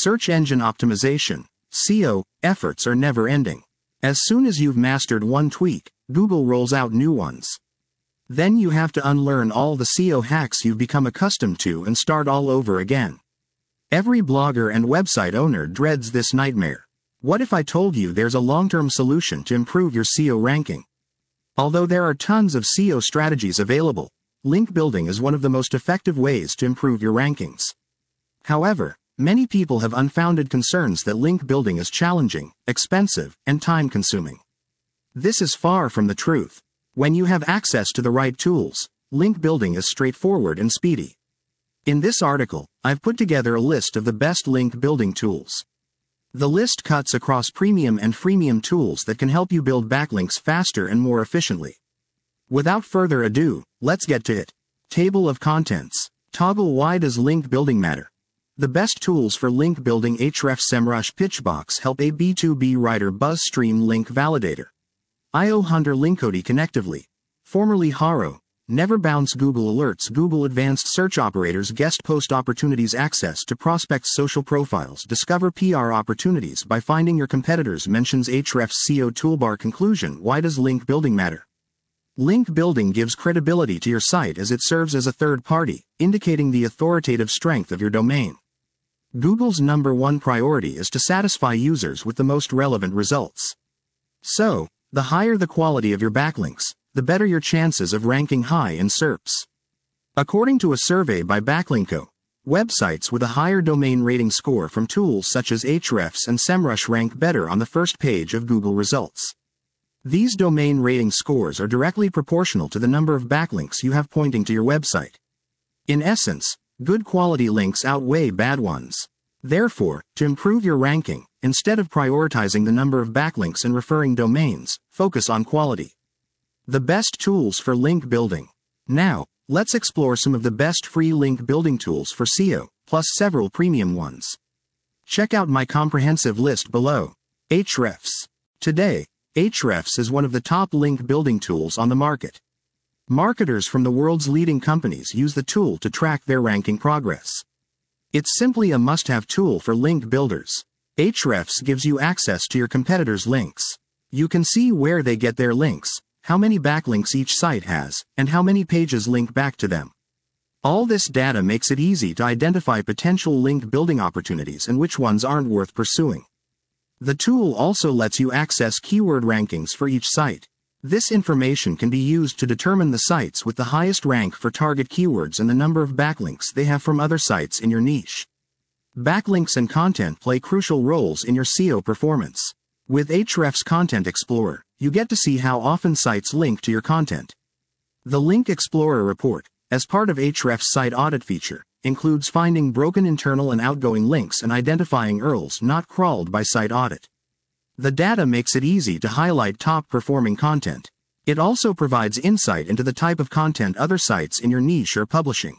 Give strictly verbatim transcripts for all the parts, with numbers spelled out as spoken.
Search engine optimization, S E O, efforts are never ending. As soon as you've mastered one tweak, Google rolls out new ones. Then you have to unlearn all the S E O hacks you've become accustomed to and start all over again. Every blogger and website owner dreads this nightmare. What if I told you there's a long-term solution to improve your S E O ranking? Although there are tons of S E O strategies available, link building is one of the most effective ways to improve your rankings. However, many people have unfounded concerns that link building is challenging, expensive, and time-consuming. This is far from the truth. When you have access to the right tools, link building is straightforward and speedy. In this article, I've put together a list of the best link building tools. The list cuts across premium and freemium tools that can help you build backlinks faster and more efficiently. Without further ado, let's get to it. Table of contents. Toggle. Why does link building matter? The best tools for link building: Ahrefs, SEMrush, Pitchbox, Help, a B two B Writer, BuzzStream, Link Validator, I O Hunter, Linkody, Connectively, formerly Haro, Never Bounce, Google Alerts, Google Advanced Search Operators, Guest Post Opportunities, Access to Prospects, Social Profiles, Discover P R Opportunities by Finding Your Competitors, Mentions, Ahrefs, S E O Toolbar. Conclusion. Why does link building matter? Link building gives credibility to your site as it serves as a third party, indicating the authoritative strength of your domain. Google's number one priority is to satisfy users with the most relevant results. So, the higher the quality of your backlinks, the better your chances of ranking high in S E R Ps. According to a survey by Backlinko, websites with a higher domain rating score from tools such as Ahrefs and SEMrush rank better on the first page of Google results. These domain rating scores are directly proportional to the number of backlinks you have pointing to your website. In essence, good quality links outweigh bad ones. Therefore, to improve your ranking, instead of prioritizing the number of backlinks and referring domains, focus on quality. The best tools for link building. Now, let's explore some of the best free link building tools for S E O, plus several premium ones. Check out my comprehensive list below. Ahrefs. Today, Ahrefs is one of the top link building tools on the market. Marketers from the world's leading companies use the tool to track their ranking progress. It's simply a must-have tool for link builders. Ahrefs gives you access to your competitors' links. You can see where they get their links, how many backlinks each site has, and how many pages link back to them. All this data makes it easy to identify potential link building opportunities and which ones aren't worth pursuing. The tool also lets you access keyword rankings for each site. This information can be used to determine the sites with the highest rank for target keywords and the number of backlinks they have from other sites in your niche. Backlinks and content play crucial roles in your S E O performance. With Ahrefs Content Explorer, you get to see how often sites link to your content. The Link Explorer report, as part of Ahrefs' site audit feature, includes finding broken internal and outgoing links and identifying U R Ls not crawled by site audit. The data makes it easy to highlight top-performing content. It also provides insight into the type of content other sites in your niche are publishing.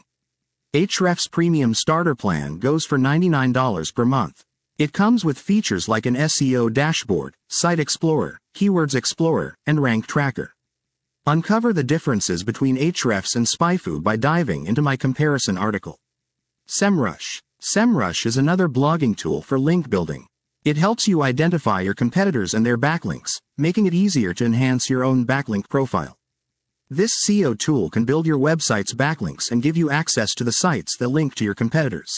Ahrefs Premium Starter Plan goes for ninety-nine dollars per month. It comes with features like an S E O dashboard, Site Explorer, Keywords Explorer, and Rank Tracker. Uncover the differences between Ahrefs and SpyFu by diving into my comparison article. SEMrush. SEMrush is another blogging tool for link building. It helps you identify your competitors and their backlinks, making it easier to enhance your own backlink profile. This S E O tool can build your website's backlinks and give you access to the sites that link to your competitors.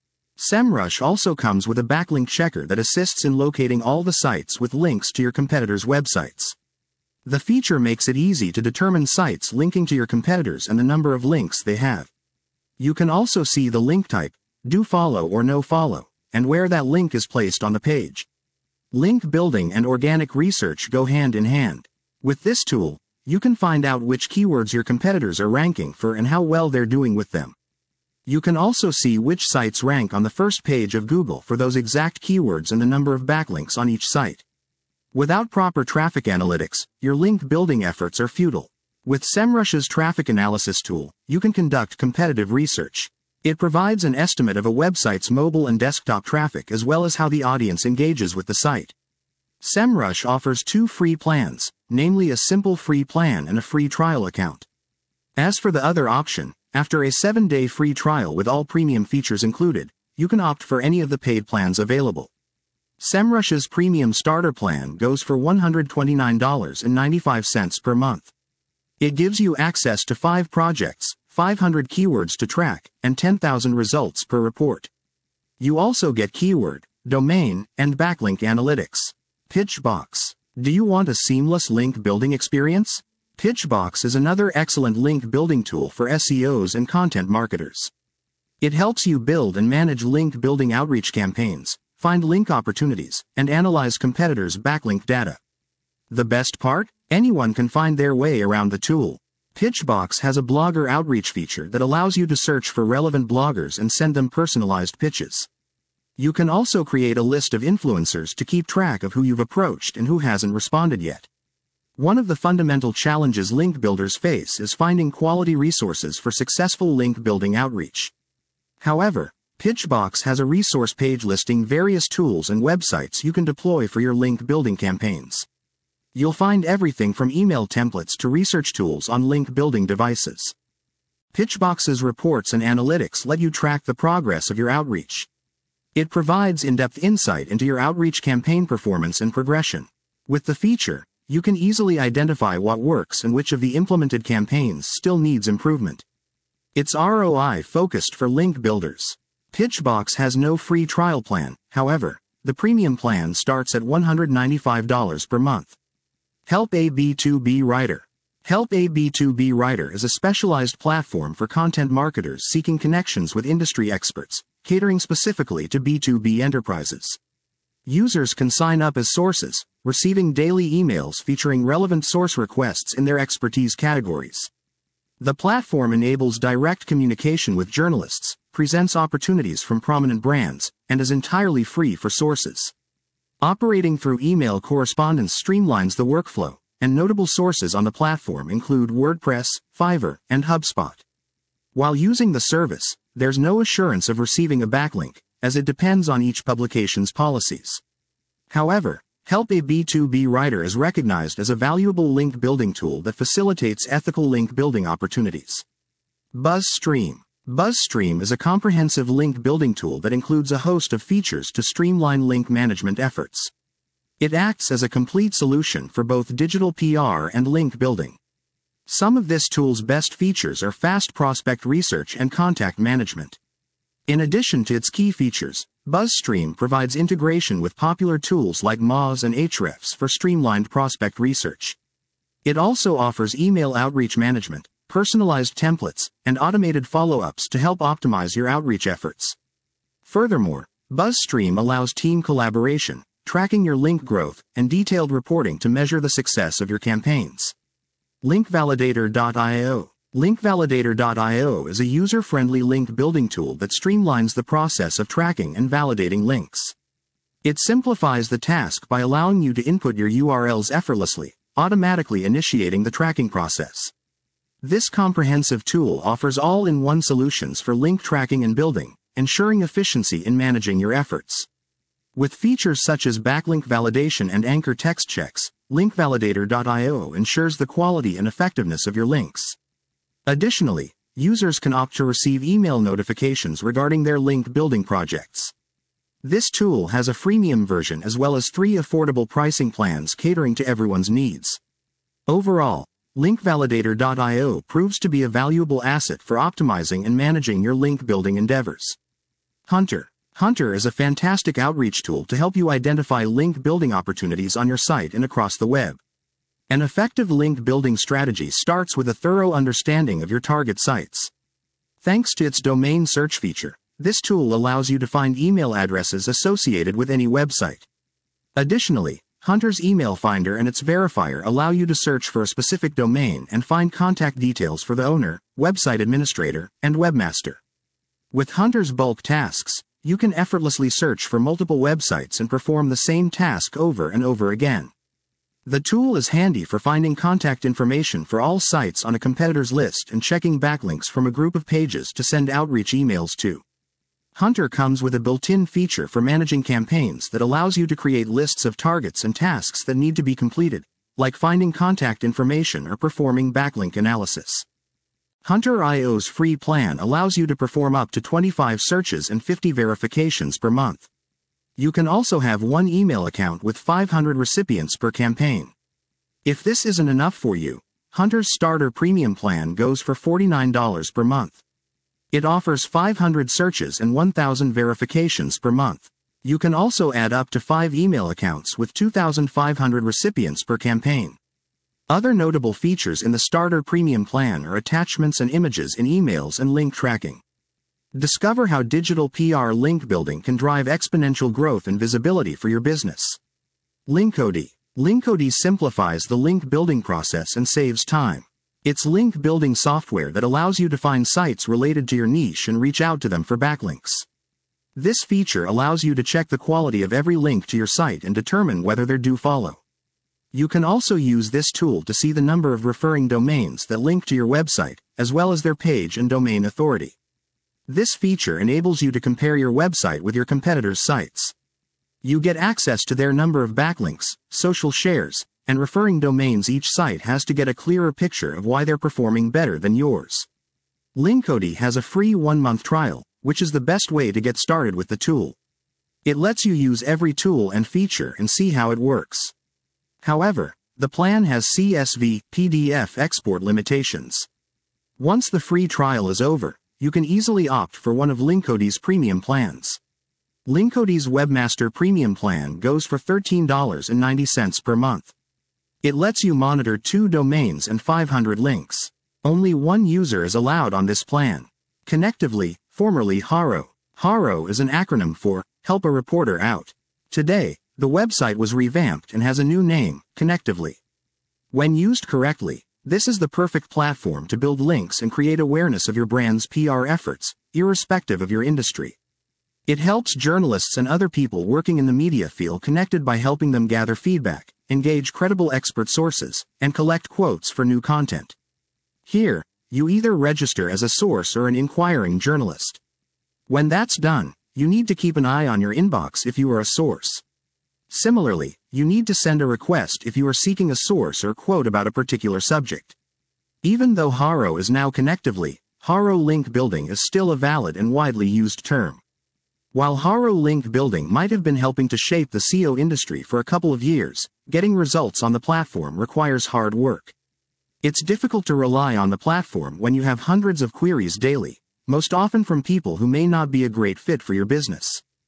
SEMrush also comes with a backlink checker that assists in locating all the sites with links to your competitors' websites. The feature makes it easy to determine sites linking to your competitors and the number of links they have. You can also see the link type, do follow or no follow, and where that link is placed on the page. Link building and organic research go hand in hand. With this tool, you can find out which keywords your competitors are ranking for and how well they're doing with them. You can also see which sites rank on the first page of Google for those exact keywords and the number of backlinks on each site. Without proper traffic analytics, your link building efforts are futile. With SEMrush's traffic analysis tool, you can conduct competitive research. It provides an estimate of a website's mobile and desktop traffic as well as how the audience engages with the site. SEMrush offers two free plans, namely a simple free plan and a free trial account. As for the other option, after a seven-day free trial with all premium features included, you can opt for any of the paid plans available. SEMrush's premium starter plan goes for one hundred twenty-nine dollars and ninety-five cents per month. It gives you access to five projects, five hundred keywords to track, and ten thousand results per report. You also get keyword, domain, and backlink analytics. Pitchbox. Do you want a seamless link building experience? Pitchbox is another excellent link building tool for S E Os and content marketers. It helps you build and manage link building outreach campaigns, find link opportunities, and analyze competitors' backlink data. The best part? Anyone can find their way around the tool. Pitchbox has a blogger outreach feature that allows you to search for relevant bloggers and send them personalized pitches. You can also create a list of influencers to keep track of who you've approached and who hasn't responded yet. One of the fundamental challenges link builders face is finding quality resources for successful link building outreach. However, Pitchbox has a resource page listing various tools and websites you can deploy for your link building campaigns. You'll find everything from email templates to research tools on link building devices. Pitchbox's reports and analytics let you track the progress of your outreach. It provides in-depth insight into your outreach campaign performance and progression. With the feature, you can easily identify what works and which of the implemented campaigns still needs improvement. It's R O I-focused for link builders. Pitchbox has no free trial plan, however, the premium plan starts at one hundred ninety-five dollars per month. Help A B two B Writer. Help A B two B Writer is a specialized platform for content marketers seeking connections with industry experts, catering specifically to B two B enterprises. Users can sign up as sources, receiving daily emails featuring relevant source requests in their expertise categories. The platform enables direct communication with journalists, presents opportunities from prominent brands, and is entirely free for sources. Operating through email correspondence streamlines the workflow, and notable sources on the platform include WordPress, Fiverr, and HubSpot. While using the service, there's no assurance of receiving a backlink, as it depends on each publication's policies. However, Help A B two B Writer is recognized as a valuable link building tool that facilitates ethical link building opportunities. BuzzStream. BuzzStream is a comprehensive link building tool that includes a host of features to streamline link management efforts. It acts as a complete solution for both digital P R and link building. Some of this tool's best features are fast prospect research and contact management. In addition to its key features, BuzzStream provides integration with popular tools like Moz and Ahrefs for streamlined prospect research. It also offers email outreach management, personalized templates, and automated follow-ups to help optimize your outreach efforts. Furthermore, BuzzStream allows team collaboration, tracking your link growth, and detailed reporting to measure the success of your campaigns. LinkValidator dot i o. LinkValidator dot i o is a user-friendly link building tool that streamlines the process of tracking and validating links. It simplifies the task by allowing you to input your U R Ls effortlessly, automatically initiating the tracking process. This comprehensive tool offers all-in-one solutions for link tracking and building, ensuring efficiency in managing your efforts. With features such as backlink validation and anchor text checks, LinkValidator dot i o ensures the quality and effectiveness of your links. Additionally, users can opt to receive email notifications regarding their link building projects. This tool has a freemium version as well as three affordable pricing plans catering to everyone's needs. Overall, LinkValidator dot i o proves to be a valuable asset for optimizing and managing your link building endeavors. Hunter. Hunter is a fantastic outreach tool to help you identify link building opportunities on your site and across the web. An effective link building strategy starts with a thorough understanding of your target sites. Thanks to its domain search feature, this tool allows you to find email addresses associated with any website. Additionally, Hunter's email finder and its verifier allow you to search for a specific domain and find contact details for the owner, website administrator, and webmaster. With Hunter's bulk tasks, you can effortlessly search for multiple websites and perform the same task over and over again. The tool is handy for finding contact information for all sites on a competitor's list and checking backlinks from a group of pages to send outreach emails to. Hunter comes with a built-in feature for managing campaigns that allows you to create lists of targets and tasks that need to be completed, like finding contact information or performing backlink analysis. Hunter dot i o's free plan allows you to perform up to twenty-five searches and fifty verifications per month. You can also have one email account with five hundred recipients per campaign. If this isn't enough for you, Hunter's Starter Premium plan goes for forty-nine dollars per month. It offers five hundred searches and one thousand verifications per month. You can also add up to five email accounts with two thousand five hundred recipients per campaign. Other notable features in the Starter Premium plan are attachments and images in emails and link tracking. Discover how digital P R link building can drive exponential growth and visibility for your business. Linkody. Linkody simplifies the link building process and saves time. It's link building software that allows you to find sites related to your niche and reach out to them for backlinks. This feature allows you to check the quality of every link to your site and determine whether they're due follow. You can also use this tool to see the number of referring domains that link to your website, as well as their page and domain authority. This feature enables you to compare your website with your competitors' sites. You get access to their number of backlinks, social shares, and referring domains. Each site has to get a clearer picture of why they're performing better than yours. Linkody has a free one-month trial, which is the best way to get started with the tool. It lets you use every tool and feature and see how it works. However, the plan has C S V, P D F export limitations. Once the free trial is over, you can easily opt for one of Linkody's premium plans. Linkody's Webmaster Premium plan goes for thirteen dollars and ninety cents per month. It lets you monitor two domains and five hundred links. Only one user is allowed on this plan. Connectively, formerly Haro. Haro is an acronym for Help a Reporter Out. Today, the website was revamped and has a new name, Connectively. When used correctly, this is the perfect platform to build links and create awareness of your brand's P R efforts, irrespective of your industry. It helps journalists and other people working in the media feel connected by helping them gather feedback, engage credible expert sources, and collect quotes for new content. Here, you either register as a source or an inquiring journalist. When that's done, you need to keep an eye on your inbox if you are a source. Similarly, you need to send a request if you are seeking a source or quote about a particular subject. Even though Haro is now Connectively, Haro link building is still a valid and widely used term. While Haro link building might have been helping to shape the S E O industry for a couple of years, getting results on the platform requires hard work. It's difficult to rely on the platform when you have hundreds of queries daily, most often from people who may not be a great fit for your business.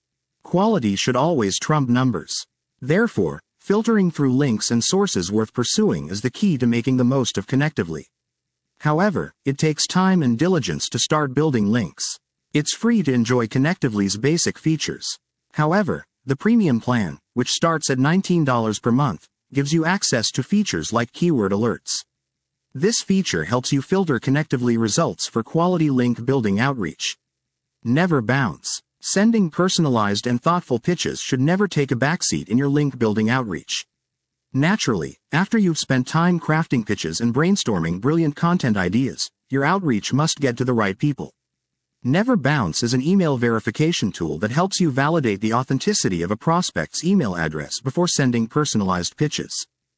Quality should always trump numbers. Therefore, filtering through links and sources worth pursuing is the key to making the most of Connectively. However, it takes time and diligence to start building links. It's free to enjoy Connectively's basic features. However, the premium plan, which starts at nineteen dollars per month, gives you access to features like keyword alerts. This feature helps you filter Connectively results for quality link building outreach. Never bounce. Sending personalized and thoughtful pitches should never take a backseat in your link building outreach. Naturally, after you've spent time crafting pitches and brainstorming brilliant content ideas, your outreach must get to the right people. Never Bounce is an email verification tool that helps you validate the authenticity of a prospect's email address before sending personalized pitches.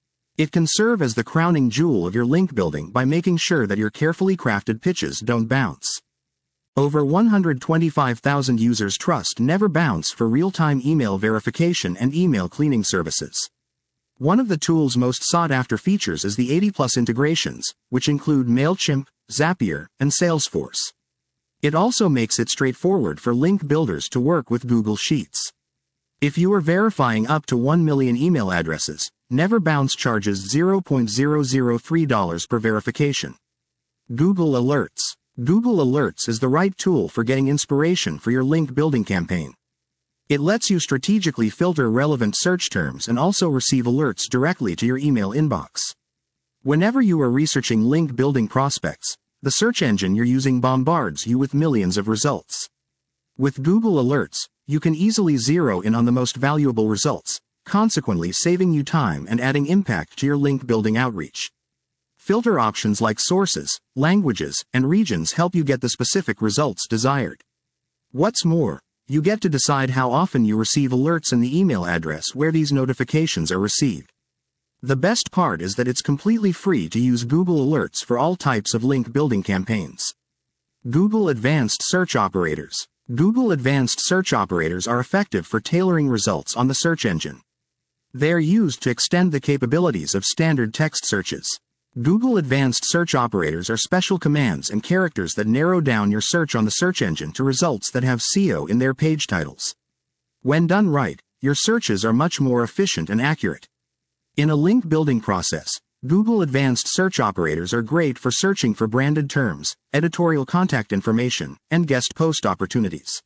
It can serve as the crowning jewel of your link building by making sure that your carefully crafted pitches don't bounce. Over one hundred twenty-five thousand users trust Never Bounce for real-time email verification and email cleaning services. One of the tool's most sought-after features is the eighty plus integrations, which include MailChimp, Zapier, and Salesforce. It also makes it straightforward for link builders to work with Google Sheets. If you are verifying up to one million email addresses, Never Bounce charges zero point zero zero three dollars per verification. Google Alerts. Google Alerts is the right tool for getting inspiration for your link building campaign. It lets you strategically filter relevant search terms and also receive alerts directly to your email inbox. Whenever you are researching link building prospects, the search engine you're using bombards you with millions of results. With Google Alerts, you can easily zero in on the most valuable results, consequently saving you time and adding impact to your link building outreach. Filter options like sources, languages, and regions help you get the specific results desired. What's more, you get to decide how often you receive alerts and the email address where these notifications are received. The best part is that it's completely free to use Google Alerts for all types of link building campaigns. Google Advanced Search Operators. Google Advanced Search Operators are effective for tailoring results on the search engine. They are used to extend the capabilities of standard text searches. Google Advanced Search Operators are special commands and characters that narrow down your search on the search engine to results that have S E O in their page titles. When done right, your searches are much more efficient and accurate. In a link building process, Google Advanced Search Operators are great for searching for branded terms, editorial contact information, and guest post opportunities.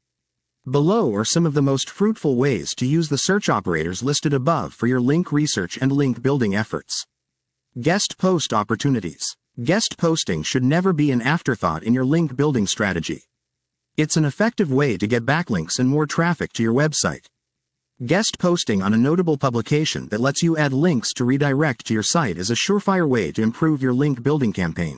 Below are some of the most fruitful ways to use the search operators listed above for your link research and link building efforts. Guest post opportunities. Guest posting should never be an afterthought in your link building strategy. It's an effective way to get backlinks and more traffic to your website. Guest posting on a notable publication that lets you add links to redirect to your site is a surefire way to improve your link building campaign.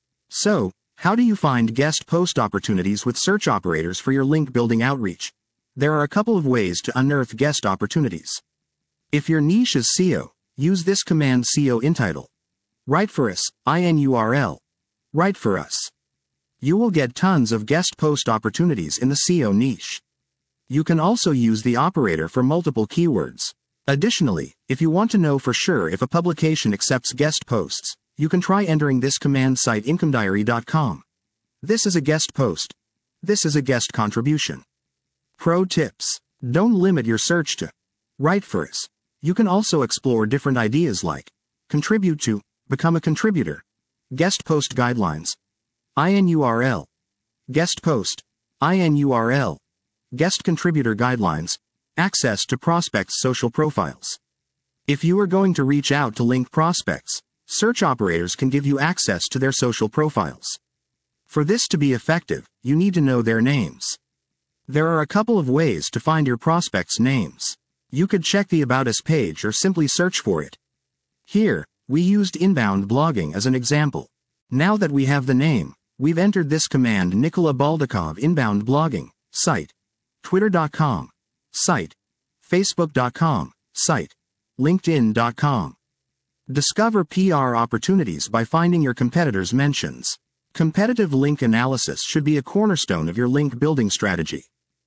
So, how do you find guest post opportunities with search operators for your link building outreach? There are a couple of ways to unearth guest opportunities. If your niche is S E O, use this command S E O intitle. Write for us, I N U R L. Write for us. You will get tons of guest post opportunities in the S E O niche. You can also use the operator for multiple keywords. Additionally, if you want to know for sure if a publication accepts guest posts, you can try entering this command site income diary dot com. This is a guest post. This is a guest contribution. Pro tips. Don't limit your search to write for us. You can also explore different ideas like contribute to, become a contributor, guest post guidelines, I N U R L, guest post, I N U R L, guest contributor guidelines, access to prospects' social profiles. If you are going to reach out to link prospects, search operators can give you access to their social profiles. For this to be effective, you need to know their names. There are a couple of ways to find your prospects' names. You could check the About Us page or simply search for it. Here, we used inbound blogging as an example. Now that we have the name, we've entered this command Nikola Baldakov inbound blogging, site, twitter dot com, site, facebook dot com, site, linkedin dot com. Discover P R opportunities by finding your competitors' mentions. Competitive link analysis should be a cornerstone of your link building strategy.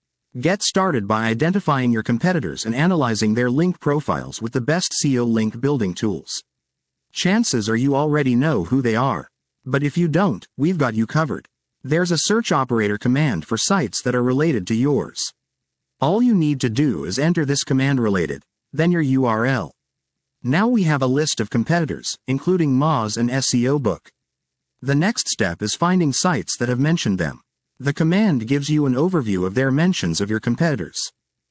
Get started by identifying your competitors and analyzing their link profiles with the best S E O link building tools. Chances are you already know who they are. But if you don't, we've got you covered. There's a search operator command for sites that are related to yours. All you need to do is enter this command related, then your U R L. Now we have a list of competitors, including Moz and S E O Book. The next step is finding sites that have mentioned them. The command gives you an overview of their mentions of your competitors.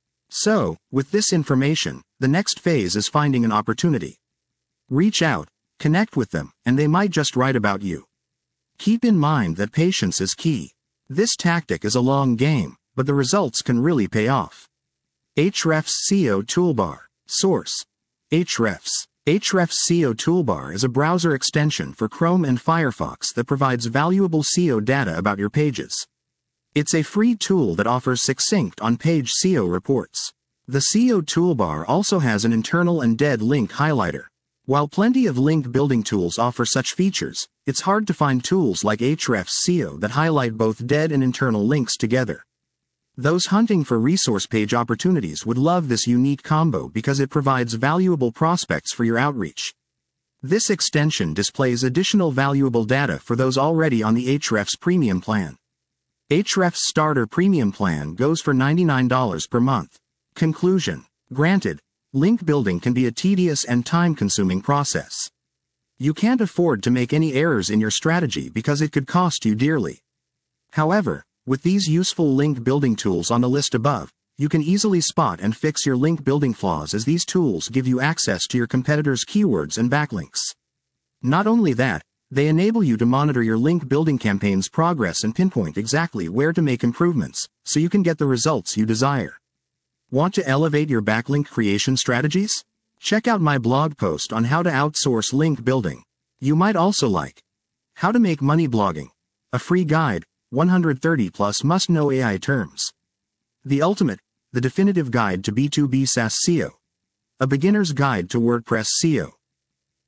So, with this information, the next phase is finding an opportunity. Reach out, connect with them, and they might just write about you. Keep in mind that patience is key. This tactic is a long game, but the results can really pay off. Ahrefs S E O Toolbar. Source: Ahrefs. Ahrefs S E O Toolbar is a browser extension for Chrome and Firefox that provides valuable S E O data about your pages. It's a free tool that offers succinct on-page S E O reports. The S E O Toolbar also has an internal and dead link highlighter. While plenty of link building tools offer such features, it's hard to find tools like Ahrefs S E O that highlight both dead and internal links together. Those hunting for resource page opportunities would love this unique combo because it provides valuable prospects for your outreach. This extension displays additional valuable data for those already on the Ahrefs Premium plan. Ahrefs Starter Premium plan goes for ninety-nine dollars per month. Conclusion: granted, link building can be a tedious and time-consuming process. You can't afford to make any errors in your strategy because it could cost you dearly. However, with these useful link building tools on the list above, you can easily spot and fix your link building flaws, as these tools give you access to your competitors' keywords and backlinks. Not only that, they enable you to monitor your link building campaign's progress and pinpoint exactly where to make improvements, so you can get the results you desire. Want to elevate your backlink creation strategies? Check out my blog post on how to outsource link building. You might also like How to Make Money Blogging, a free guide, one hundred thirty plus must-know A I terms. The Ultimate, the definitive guide to B two B SaaS S E O. A beginner's guide to WordPress S E O.